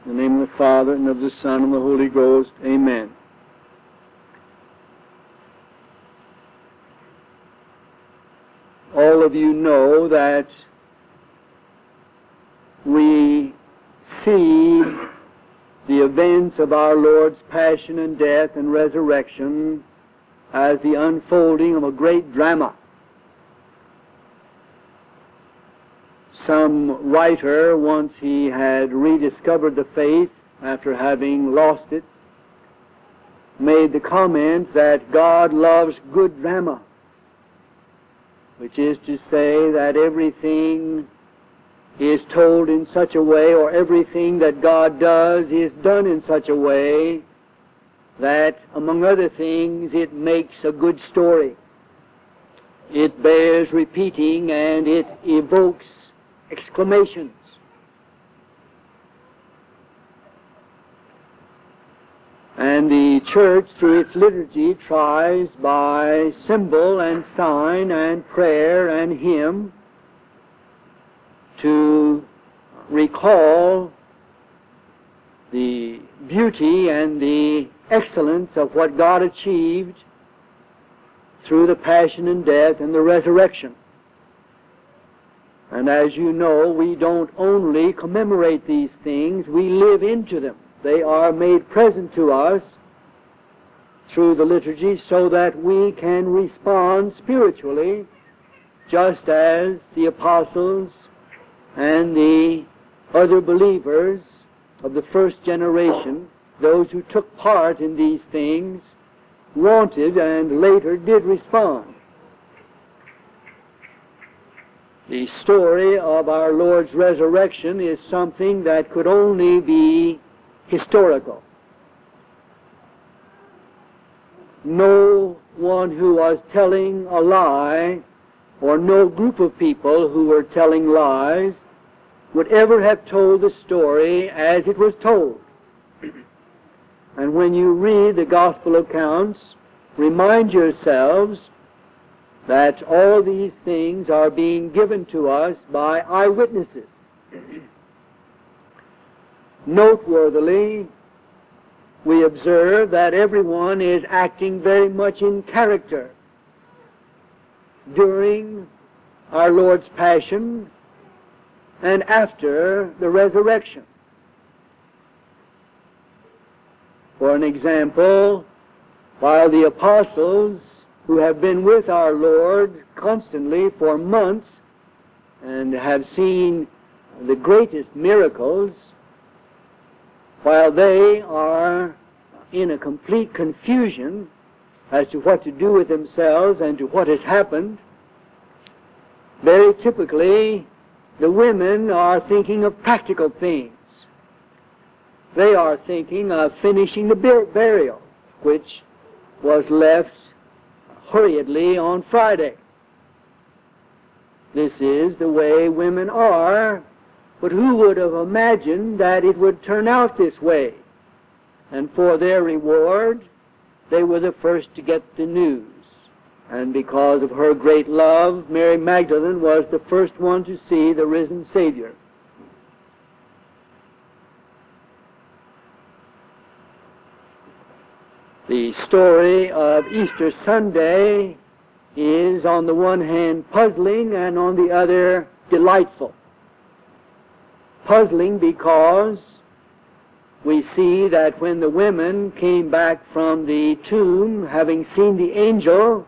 In the name of the Father, and of the Son, and of the Holy Ghost. Amen. All of you know that we see the events of our Lord's passion and death and resurrection as the unfolding of a great drama. Some writer, once he had rediscovered the faith after having lost it, made the comment that God loves good drama, which is to say that everything is told in such a way, or everything that God does is done in such a way that, among other things, it makes a good story. It bears repeating, and it evokes exclamations. And the Church, through its liturgy, tries by symbol and sign and prayer and hymn to recall the beauty and the excellence of what God achieved through the passion and death and the resurrection. And as you know, we don't only commemorate these things, we live into them. They are made present to us through the liturgy so that we can respond spiritually, just as the apostles and the other believers of the first generation, those who took part in these things, wanted and later did respond. The story of our Lord's resurrection is something that could only be historical. No one who was telling a lie, or no group of people who were telling lies, would ever have told the story as it was told. And when you read the gospel accounts, remind yourselves that all these things are being given to us by eyewitnesses. Noteworthily, we observe that everyone is acting very much in character during our Lord's passion and after the resurrection. For an example, while the apostles who have been with our Lord constantly for months and have seen the greatest miracles, while they are in a complete confusion as to what to do with themselves and to what has happened, very typically the women are thinking of practical things. They are thinking of finishing the burial, which was left hurriedly on Friday. This is the way women are, but who would have imagined that it would turn out this way? And for their reward, they were the first to get the news. And because of her great love, Mary Magdalene was the first one to see the risen Savior. The story of Easter Sunday is, on the one hand, puzzling and on the other, delightful. Puzzling because we see that when the women came back from the tomb, having seen the angel,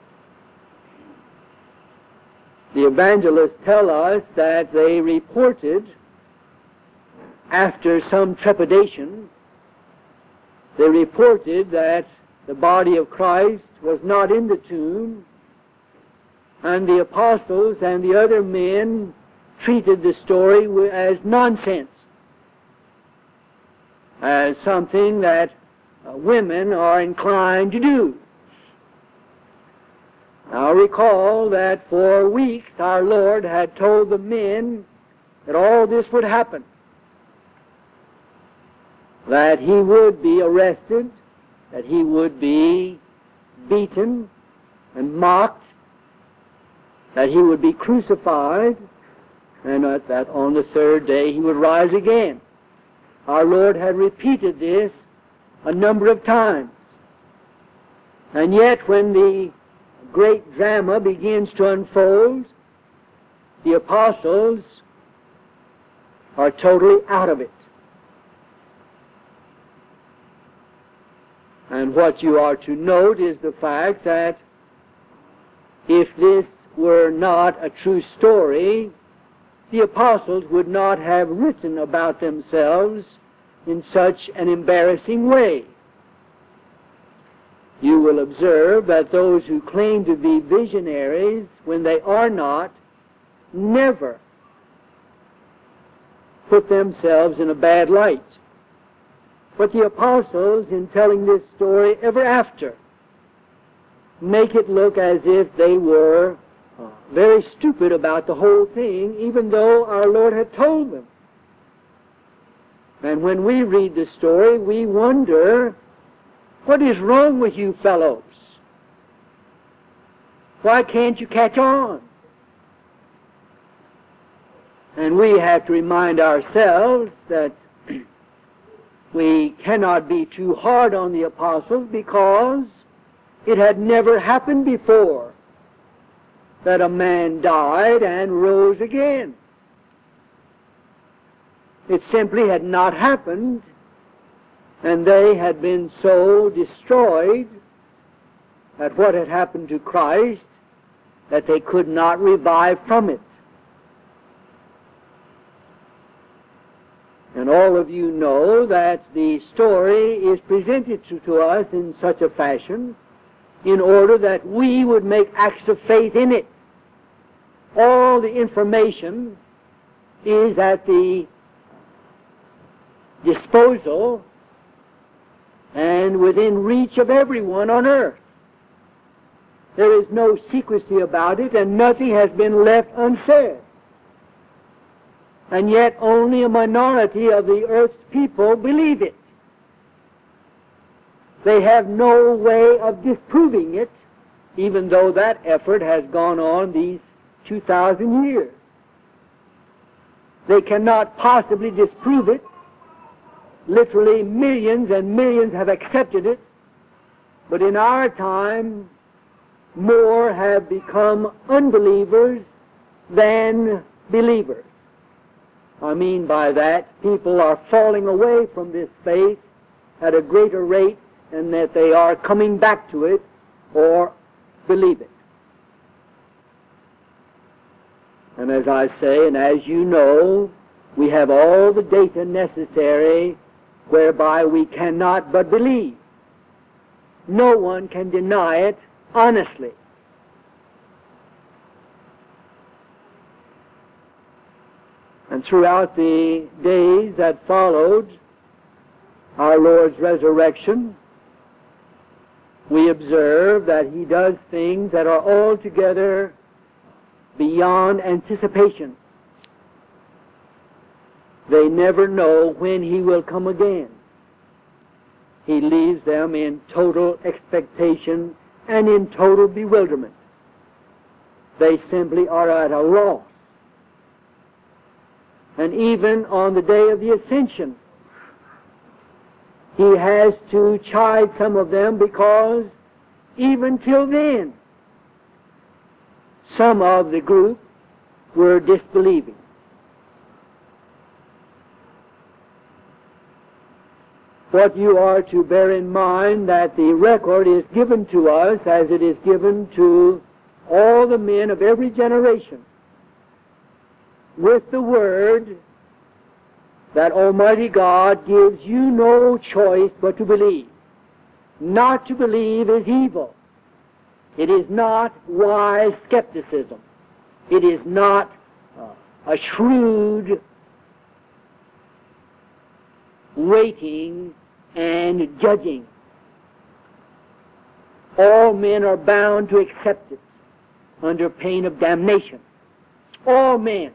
the evangelists tell us that they reported, after some trepidation, they reported that the body of Christ was not in the tomb, and the apostles and the other men treated the story as nonsense, as something that women are inclined to do. Now recall that for weeks our Lord had told the men that all this would happen, that he would be arrested, that he would be beaten and mocked, that he would be crucified, and that on the third day he would rise again. Our Lord had repeated this a number of times. And yet when the great drama begins to unfold, the apostles are totally out of it. And what you are to note is the fact that if this were not a true story, the apostles would not have written about themselves in such an embarrassing way. You will observe that those who claim to be visionaries, when they are not, never put themselves in a bad light. But the apostles, in telling this story ever after, make it look as if they were very stupid about the whole thing, even though our Lord had told them. And when we read the story, we wonder, what is wrong with you fellows? Why can't you catch on? And we have to remind ourselves that we cannot be too hard on the apostles, because it had never happened before that a man died and rose again. It simply had not happened, and they had been so destroyed at what had happened to Christ that they could not revive from it. And all of you know that the story is presented to us in such a fashion in order that we would make acts of faith in it. All the information is at the disposal and within reach of everyone on earth. There is no secrecy about it, and nothing has been left unsaid. And yet only a minority of the earth's people believe it. They have no way of disproving it, even though that effort has gone on these 2,000 years. They cannot possibly disprove it. Literally millions and millions have accepted it, but in our time more have become unbelievers than believers. I mean by that, people are falling away from this faith at a greater rate than that they are coming back to it or believe it. And as I say, and as you know, we have all the data necessary whereby we cannot but believe. No one can deny it honestly. And throughout the days that followed our Lord's resurrection, we observe that He does things that are altogether beyond anticipation. They never know when He will come again. He leaves them in total expectation and in total bewilderment. They simply are at a loss. And even on the day of the Ascension, He has to chide some of them, because even till then, some of the group were disbelieving. What you are to bear in mind, that the record is given to us as it is given to all the men of every generation, with the word that Almighty God gives you no choice but to believe. Not to believe is evil. It is not wise skepticism. It is not a shrewd waiting and judging. All men are bound to accept it under pain of damnation. All men.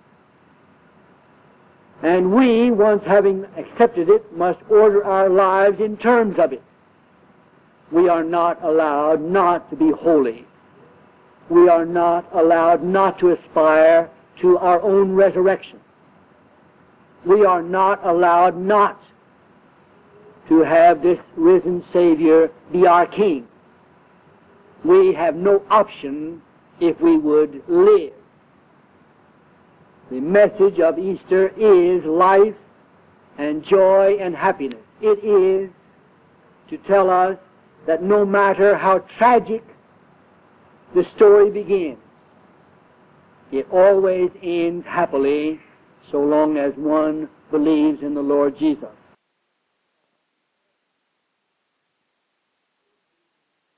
And we, once having accepted it, must order our lives in terms of it. We are not allowed not to be holy. We are not allowed not to aspire to our own resurrection. we are not allowed not to have this risen Savior be our King. We have no option if we would live. The message of Easter is life and joy and happiness. It is to tell us that no matter how tragic the story begins, it always ends happily so long as one believes in the Lord Jesus.